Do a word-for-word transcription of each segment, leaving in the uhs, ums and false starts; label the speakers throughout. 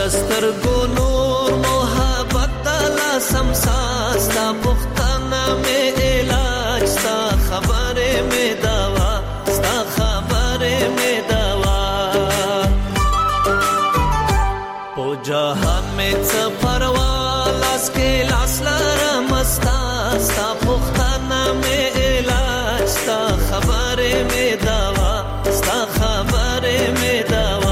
Speaker 1: دسترگو نور محبت دل سمسا ستا پختانا میں علاج ستا خبر میں دوا ستا خبر میں دوا پو جہان میں چپروالاس کے لاس لرمستا ستا پختانا میں علاج ستا خبر میں دوا ستا خبر میں دوا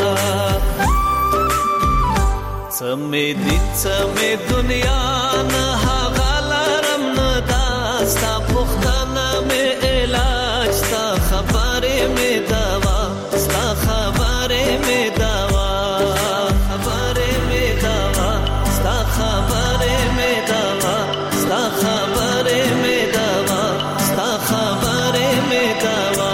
Speaker 1: سمې دین سمې دنیا نه هغه لرم نه دا ستا پوښتنه مې علاج ستا خبرې مې دوا ستا خبرې مې دوا خبرې مې دوا ستا خبرې مې دوا ستا خبرې مې دوا ستا خبرې مې دوا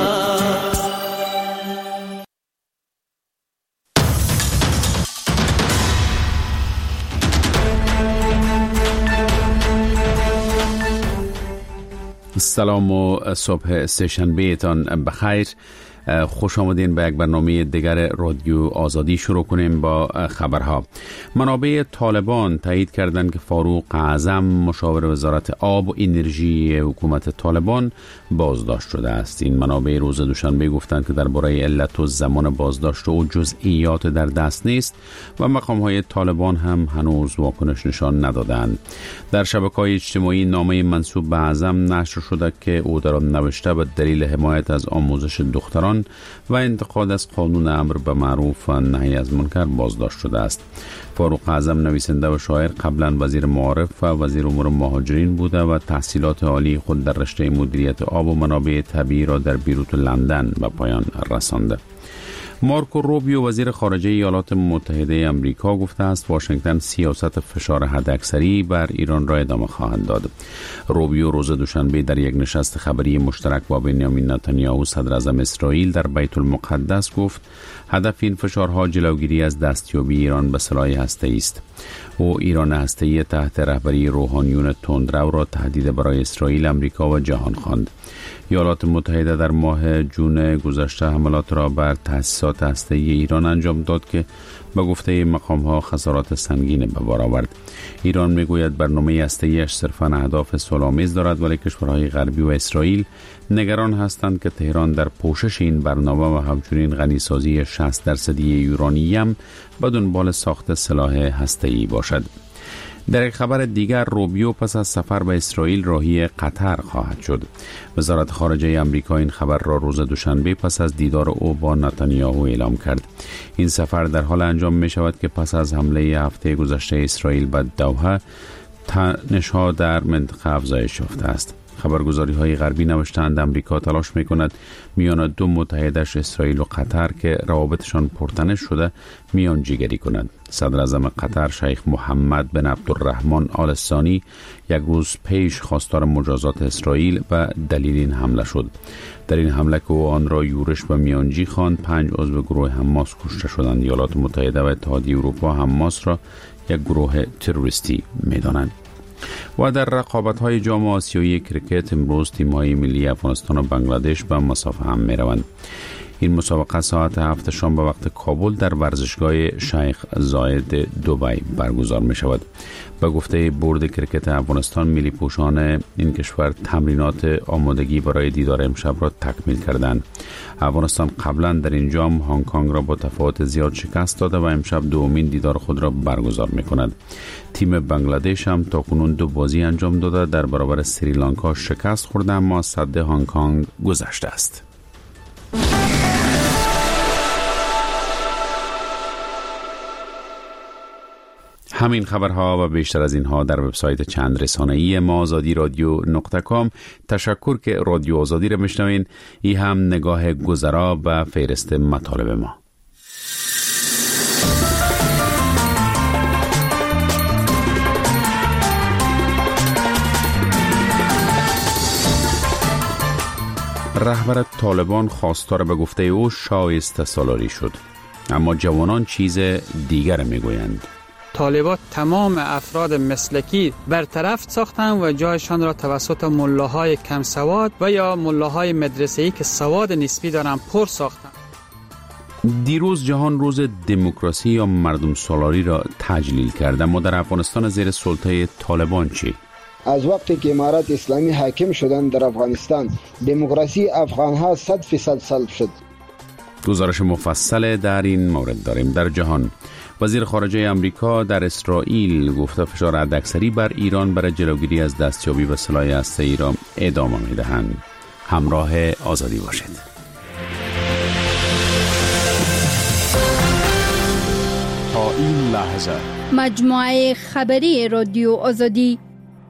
Speaker 2: سلام و صبح سه‌شنبه تان بخیر. خوش آمدین به یک برنامه دیگر رادیو آزادی. شروع کنیم با خبرها. منابع طالبان تایید کردند که فاروق اعظم مشاور وزارت آب و انرژی حکومت طالبان بازداشت شده است. این منابع روز دوشنبه گفتند که درباره علت و زمان بازداشت و جزئیات در دست نیست و مقام‌های طالبان هم هنوز واکنش نشان ندادند. در شبکه‌های اجتماعی نامه منسوب به اعظم نشر شده که او در آن نوشته به دلیل حمایت از آموزش دختران و انتقاد از قانون امر به معروف و نهی از منکر بازداشت شده است. فاروق اعظم نویسنده و شاعر قبلا وزیر معارف و وزیر امور مهاجرین بوده و تحصیلات عالی خود در رشته مدیریت آب و منابع طبیعی را در بیروت و لندن به پایان رسانده. مارکو روبیو وزیر خارجه ایالات متحده آمریکا گفته است واشنگتن سیاست فشار حداکثری بر ایران را ادامه خواهد داد. روبیو روز دوشنبه در یک نشست خبری مشترک با بنیامین نتانیاهو صدر اعظم اسرائیل در بیت المقدس گفت هدف این فشارها جلوگیری از دستیابی ایران به سلاح هسته‌ای است. او ایران هسته‌ای تحت رهبری روحانیون تندرو را تهدید برای اسرائیل، آمریکا و جهان خواند. ایالات متحده در ماه جون گذشته حملات را بر تأسیسات هسته‌ای ایران انجام داد که به گفته مقام‌ها خسارات سنگین به بار آورد. ایران میگوید برنامه هسته‌ایش صرفاً اهداف صلح‌آمیز دارد، ولی کشورهای غربی و اسرائیل نگران هستند که تهران در پوشش این برنامه و همچنین غنیسازی شصت درصدی یورانیم به دنبال ساخت سلاح هسته‌ای باشد. در یک خبر دیگر روبیو پس از سفر به اسرائیل راهی قطر خواهد شد. وزارت خارجه آمریکا این خبر را روز دوشنبه پس از دیدار او با نتانیاهو اعلام کرد. این سفر در حال انجام می شود که پس از حمله هفته گذشته اسرائیل به دوحه تنش‌ها در منطقه افزایش یافته است. خبرگزاری های غربی نوشتند آمریکا تلاش می کند میان دو متحدش اسرائیل و قطر که روابطشان پرتنش شده میانجیگری کند. صدر اعظم قطر شیخ محمد بن عبدالرحمن آل ثانی یک روز پیش خواستار مجازات اسرائیل و دلیل این حمله شد. در این حمله که او آن را یورش به میانجی خواند، پنج عضو گروه حماس کشته شدند. ایالات متحده و اتحادیه اروپا حماس را یک گروه تروریستی می دانند. و در رقابت‌های جام آسیایی کرکت امروز تیم‌های ملی افغانستان و بنگلادش به مسافه هم می‌روند. این مسابقه ساعت هفت شام به وقت کابل در ورزشگاه شیخ زاید دبی برگزار می‌شود. به گفته بورد کرکت افغانستان، ملی پوشان این کشور تمرینات آمادگی برای دیدار امشب را تکمیل کردند. افغانستان قبلا در این جام هنگ کنگ را با تفاوت زیاد شکست داده و امشب دومین دیدار خود را برگزار می‌کند. تیم بنگلادش هم تاکنون دو بازی انجام داده، در برابر سریلانکا شکست خورده اما صد هنگ کنگ گذشته است. همین خبرها و بیشتر از اینها در وبسایت چند رسانه‌ای ما آزادی رادیو نقطه کام. تشکر که رادیو آزادی را میشنوین. این هم نگاه گذرا به فهرست مطالب ما. رهبر طالبان خواستار به گفته او شایسته سالاری شد، اما جوانان چیز دیگر میگویند.
Speaker 3: طالبان تمام افراد مسلکی برطرف ساختند و جایشان را توسط ملاهای کم سواد و یا ملاهای مدرسه‌ای که سواد نسبی دارند پر ساختند.
Speaker 2: دیروز جهان روز دموکراسی یا مردم سالاری را تجلیل کرد، اما در افغانستان زیر سلطه طالبان چی؟
Speaker 4: از وقتی که امارات اسلامی حاکم شدن در افغانستان، دموکراسی افغانها صد فیصد سلب شد.
Speaker 2: گزارش مفصل در این مورد داریم. در جهان، وزیر خارجه آمریکا در اسرائیل گفته فشار حداکثری بر ایران برای جلوگیری از دستیابی به سلاح هسته‌ای را ادامه می‌دهند. همراه آزادی باشید.
Speaker 5: تا این لحظه
Speaker 6: مجموعه خبری رادیو آزادی.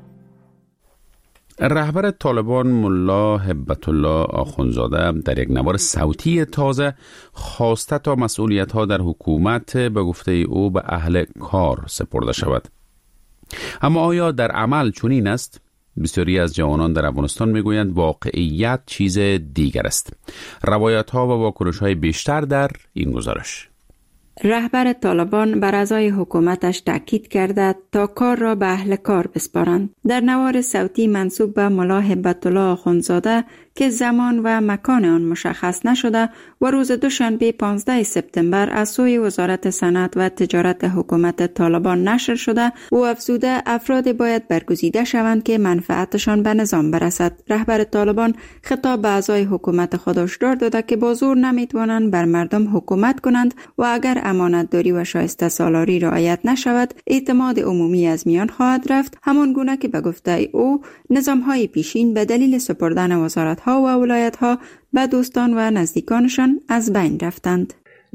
Speaker 2: رهبر طالبان ملا هبت الله آخونزاده در یک نوار صوتی تازه خواسته تا مسئولیت‌ها در حکومت به گفته او به اهل کار سپرده شود. اما آیا در عمل چنین است؟ بسیاری از جوانان در افغانستان میگویند واقعیت چیز دیگر است. روایت‌ها و واکنش‌های بیشتر در این گزارش.
Speaker 7: رهبر طالبان بر اعضای حکومتش تاکید کرده تا کار را به اهل کار بسپارند. در نوار صوتی منسوب به ملا هبت الله آخونزاده که زمان و مکان آن مشخص نشده و روز دوشنبه پانزده سپتامبر از سوی وزارت صنعت و تجارت حکومت طالبان نشر شده و افزوده افراد باید برگزیده شوند که منفعتشان به نظام برسد. رهبر طالبان خطاب به اعضای حکومت خود هشدار داده که با زور نمیتوانند بر مردم حکومت کنند و اگر امانتداری و شایسته سالاری رعایت نشود اعتماد عمومی از میان خواهد رفت، همان گونه که به گفته او نظام‌های پیشین به دلیل سپردن وزارت‌ها و ولایت‌ها به دوستان و نزدیکانشان از بین رفتند.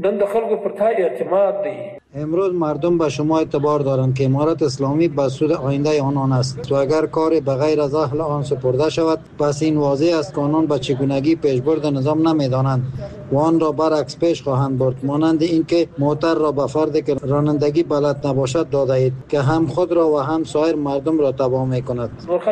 Speaker 8: امروز مردم به شما اعتبار دارند که امارت اسلامی به سود آینده آنان است و اگر کاری به غیر از اهل آن سپرده شود پس این واضح است که آنان به چگونگی پیشبرد نظام نمی‌دانند و آن را برعکس پیش خواهند برد، مانند اینکه موتر را به فردی که رانندگی بلد نباشد داده اید که هم خود را و هم سایر مردم را تباه می‌کند.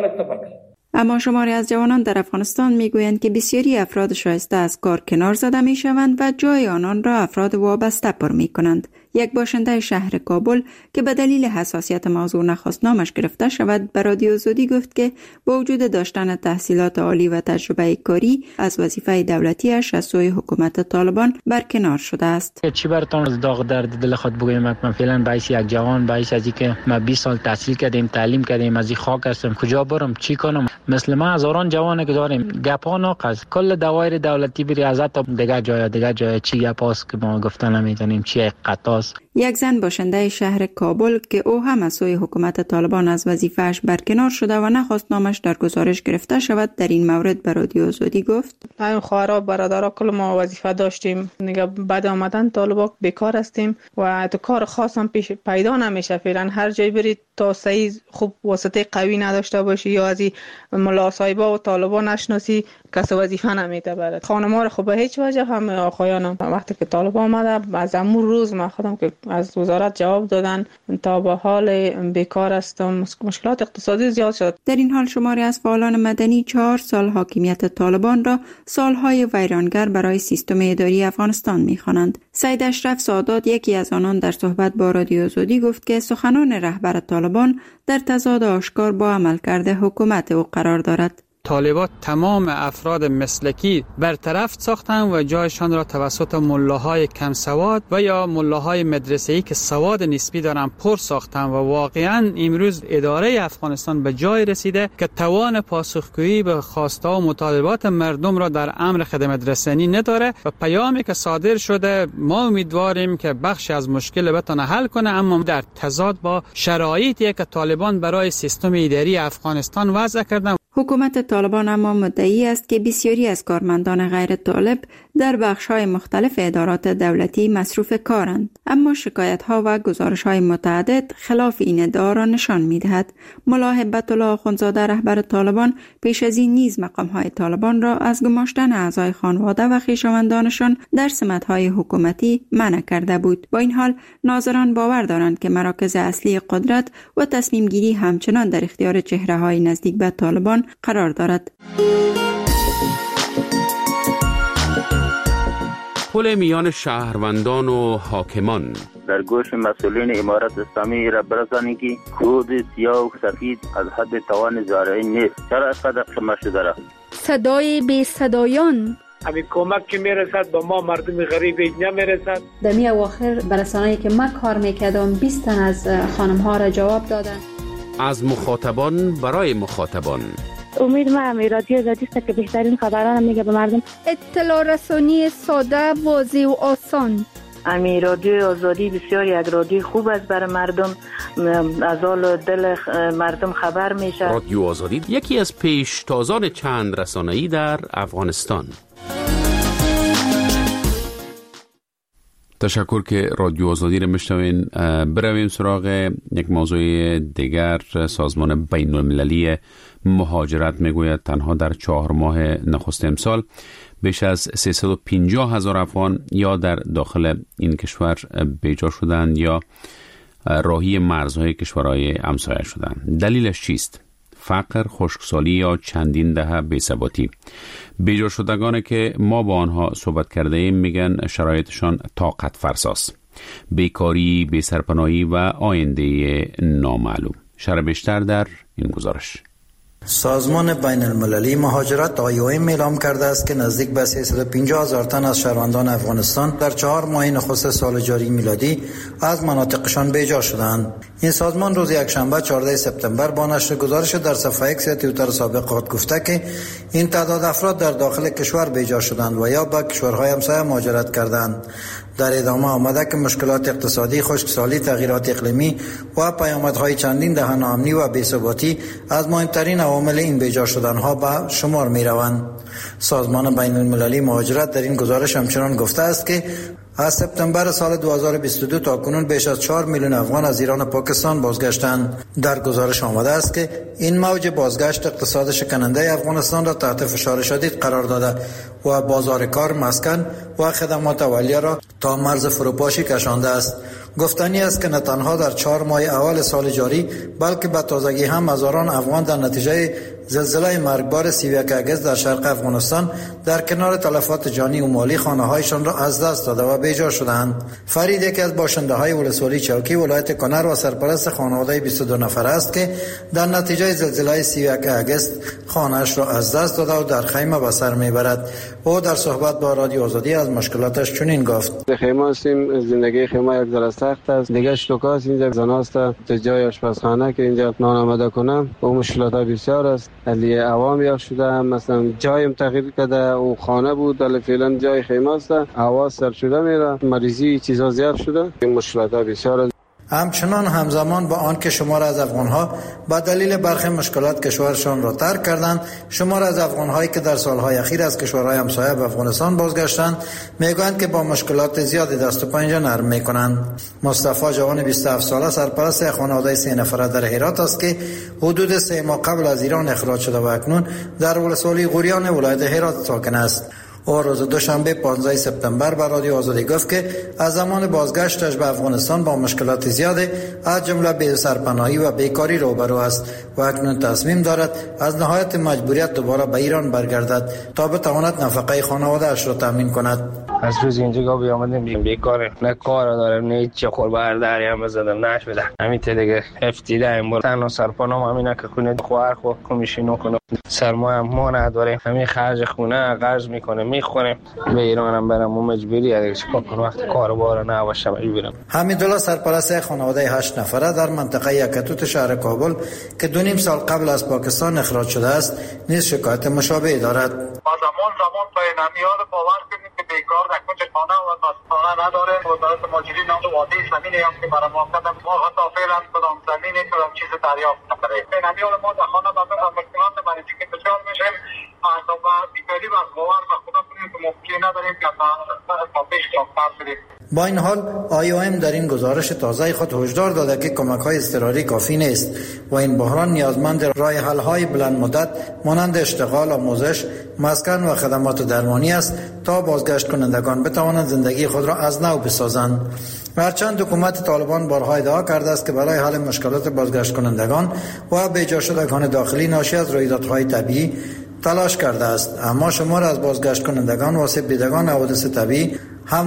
Speaker 7: اما شماری از جوانان در افغانستان میگویند که بسیاری افراد شایسته از کار کنار زده می شوند و جای آنان را افراد وابسته پر می کنند. یک باشنده شهر کابل که به دلیل حساسیت موضوع نخواست نامش گرفته شود به رادیو آزادی گفت که با وجود داشتن تحصیلات عالی و تجربه کاری از وظیفه دولتیش از سوی حکومت طالبان برکنار شده است.
Speaker 9: چی براتون از داغ درد دل خود بگویم؟ من فعلا باعث یک جوان باعث از اینکه ما بیست سال تحصیل کردیم، تعلیم کردیم، از این خاک هستم، کجا برم چی کنم؟ مثل ما هزاران جوان که داریم گپا ناقص کل دوایر دولتی بری ازت دیگه جای دیگه جای چی گپاست که ما گفتن نمیتونیم چی قطاست.
Speaker 7: یک زن باشنده شهر کابل که او هم از سوی حکومت طالبان از وظیفه‌اش برکنار شده و نخواست نامش در گزارش گرفته شود در این مورد به رادیو آزادی گفت:
Speaker 10: همین خواهرها برادرها کل ما وظیفه داشتیم، دیگه بعد آمدن طالبان بیکار هستیم و تو کار خاص هم پیش پیدا نمیشه. فعلا هر جای برید تا صحیح خوب واسطه قوی نداشته باشی یا از ملا صاحبا و طالبان نشناسی کس وظیفه نمیده برات. خانم‌ها رو خب به هیچ وجه هم آقایانم وقتی که طالبان آمده از امور روز ما خودم که از وزارت جواب دادن تا به حال بیکار هستم، مشکلات اقتصادی زیاد شد.
Speaker 7: در این حال شماری از فعالان مدنی چهار سال حاکمیت طالبان را سالهای ویرانگر برای سیستم اداری افغانستان می‌خوانند. سید اشرف سادات یکی از آنان در صحبت با رادیو آزادی گفت که سخنان رهبر طالبان در تضاد آشکار با عملکرد حکومت او قرار دارد.
Speaker 3: طالبان تمام افراد مسلکی برطرف ساختند و جایشان را توسط ملاهای کم سواد و یا ملاهای مدرسه‌ای که سواد نسبی دارند پر ساختند و واقعاً امروز اداره افغانستان به جای رسیده که توان پاسخگویی به خواسته و مطالبات مردم را در امر خدمت رسانی نداره و پیامی که صادر شده ما امیدواریم که بخش از مشکل بتونه حل کنه، اما در تضاد با شرایطی که طالبان برای سیستم اداری افغانستان وضع کردند.
Speaker 7: حکومت طالبان اما مدعی است که بسیاری از کارمندان غیر طالب در بخش‌های مختلف ادارات دولتی مصروف کارند، اما شکایت‌ها و گزارش‌های متعدد خلاف این ادعا را نشان می‌دهد. ملا هبت الله آخونزاده رهبر طالبان پیش از این نیز مقام‌های طالبان را از گماشتن اعضای خانواده و خویشاوندانشان در سمت‌های حکومتی منع کرده بود. با این حال ناظران باور دارند که مراکز اصلی قدرت و تصمیم‌گیری همچنان در اختیار چهره‌های نزدیک به طالبان قرار دارد.
Speaker 2: پل میان شهروندان و حاکمان
Speaker 11: در گوش مسئولین امارت اسلامی را برسانید که کود سیاه و سفید از حد توان زارعین نیست. چرا اینقدر شما شده را؟
Speaker 6: صدای بی صدایان
Speaker 12: همین کمک که میرسد به ما مردم غریب نمیرسد.
Speaker 13: در می اواخر برسانه‌ای که من کار میکردم بیست تن از خانم ها را جواب دادن.
Speaker 2: از مخاطبان برای مخاطبان.
Speaker 14: امید ما امی رادیو آزادی است که بهترین خبران میگه به مردم.
Speaker 6: اطلاع رسانی ساده، واضح و آسان.
Speaker 15: امی رادیو آزادی بسیار یک رادیو خوب است برای مردم، از حال دل مردم خبر میشه.
Speaker 2: رادیو آزادی یکی از پیشتازان چند رسانه‌ای در افغانستان. تشکر که رادیو آزادی رو میشنوین. برویم سراغ یک موضوع دیگر. سازمان بین المللی مهاجرت میگوید تنها در چهار ماه نخست امسال بیش از سیصد و پنجاه هزار افغان یا در داخل این کشور بیجا شدند یا راهی مرزهای کشورهای همسایه شدند. دلیلش چیست؟ فقر، خشکسالی یا چندین دهه بی‌ثباتی؟ بیجا شدگانی که ما با آنها صحبت کرده ایم میگن شرایطشان طاقت فرساست. بیکاری، بی‌سرپناهی و آینده نامعلوم. شرح بیشتر در این گزارش.
Speaker 8: سازمان بین المللی مهاجرت آی او ام اعلام کرده است که نزدیک به سیصد و پنجاه هزار تن از شهروندان افغانستان در چهار ماه نخست سال جاری میلادی از مناطقشان بیجا شدند. این سازمان روز یکشنبه چهاردهم سپتامبر با نشر گزارش در صفحه ایکس توییتر سابق خود گفته که این تعداد افراد در داخل کشور بیجا شدند و یا به کشورهای همسایه مهاجرت کردند. در ادامه آمده که مشکلات اقتصادی، خشکسالی، تغییرات اقلیمی و پیامدهای چندین دهه ناامنی و بی‌ثباتی از مهمترین عوامل این بیجا شدنها به شمار می روند. سازمان بین المللی مهاجرت در این گزارش همچنان گفته است که از سپتامبر سال دو هزار و بیست و دو تا کنون بیش از چهار میلیون افغان از ایران و پاکستان بازگشتند. در گزارش آمده است که این موج بازگشت اقتصاد شکننده افغانستان را تحت فشار شدید قرار داده و بازار کار، مسکن و خدمات اولیه را تا مرز فروپاشی کشانده است. گفتنی است که نه تنها در چهار ماه اول سال جاری بلکه به تازگی هم هزاران افغان در نتیجه زلزله مرگبار سی و یک اگست در شرق افغانستان در کنار تلفات جانی و مالی خانه‌هایشان را از دست داده و بیجا شدند. فرید یکی از باشنده‌های ولسوالی چوکی ولایت کنر و سرپرست خانواده بیست و دو نفر است که در نتیجه زلزله سی و یک اگست خانه‌اش را از دست داده و در خیمه به سر میبرد. او در صحبت با رادیو آزادی از مشکلاتش چنین گفت:
Speaker 16: خیمه هستیم، زندگی خیمه یک ذره سخت است. دیگه شتوکاست اینجا زناست تا جای آشپزخانه که اینجا نان آماده کنم و مشکلات بسیار است. علی عوام یخ شده، مثلا جایم تغییر کرده و خانه بود ولی فعلا جای خیمه است، هوا سرد شده میره، مریضی چیزا زیاد شده، این مشکلات بسیار است.
Speaker 8: همچنان همزمان با آن که شمار از افغانها با دلیل برخی مشکلات کشورشان را ترک کردند، شمار از افغانهایی که در سالهای اخیر از کشورهای همسایه به افغانستان بازگشتند میگویند که با مشکلات زیادی دست و پنجه نرم میکنند. مصطفی جوان بیست و هفت ساله سرپرست خانواده سه نفره در هرات است که حدود سه ماه قبل از ایران اخراج شده و اکنون در ولسوالی غوریان ولایت هرات ساکن است. او روز دوشنبه پانزدهم سپتامبر به رادیو آزادی گفت که از زمان بازگشتش به افغانستان با مشکلات زیادی از جمله بی سرپناهی و بیکاری روبرو است و اکنون تصمیم دارد از نهایت مجبوریت دوباره به ایران برگردد تا بتواند نفقه خانواده اش را تامین کند.
Speaker 17: از روز اینجا بی آمدیم بیکاره، نه کار دارم نه هیچ خور برداری هم بزدم نشده. همین دیگه افتیده ام بر تنها سرپناهم همینه که خونه خواهر خو کمیشینو کنه. سرمایه هم ما نداریم، همین خرج خونه قرض میکنه میخوریم. به ایران هم برم و مجبوری اگه چیکار کنم وقت کاربار نباشه مجبورم.
Speaker 8: حمیدالله سرپرست خانواده هشت نفره در منطقه یکتوت شهر کابل که دو نیم سال قبل از پاکستان اخراج شده است نیز شکایت مشابهی دارد.
Speaker 18: ما زمان زمان به نمیاد باور کنیم که بیکار در کوچه خانه و مسخانه نداره و وزارت مهاجرین نام وادی زمینی هم که برای ما کردن ما حتی فعلا کدام زمینی کدام چیز دریافت نکردیم. به نمیاد ما در خانه بعد از مشکلات برای که دچار میشیم اصلا بیکاری و باور و خدا کنیم که ممکن نداریم که تا پیش رفتار بدیم.
Speaker 8: با این حال آی او ام در این گزارش تازه خود هشدار داده که کمک‌های اضطراری کافی نیست و این بحران نیازمند راه حل‌های بلند مدت مانند اشتغال، آموزش، مسکن و خدمات درمانی است تا بازگشت کنندگان بتوانند زندگی خود را از نو بسازند. هرچند حکومت طالبان بارها ادعا کرده است که برای حل مشکلات بازگشت کنندگان و بیجا شدگان داخلی ناشی از رویدادهای طبیعی تلاش کرده است، اما شمار از بازگشت کنندگان و آسیب دیدگان حوادث طبیعی هم